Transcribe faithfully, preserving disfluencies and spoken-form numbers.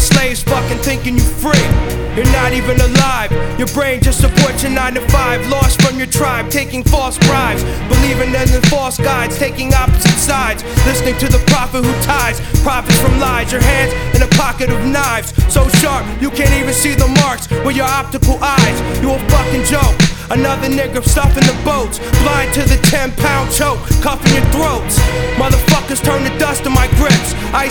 slaves fucking thinking you free. You're not even alive. Your brain just supports your nine to five. Lost from your tribe, taking false bribes, believing in the false guides, taking opposite sides, listening to the prophet who ties profits from lies. Your hands in a pocket of knives, so sharp you can't even see the marks with your optical eyes. You a fucking joke. Another nigga stuffing the boats, blind to the ten pound choke, cuffing your throats. Motherfuckers turn to dust in my grips. I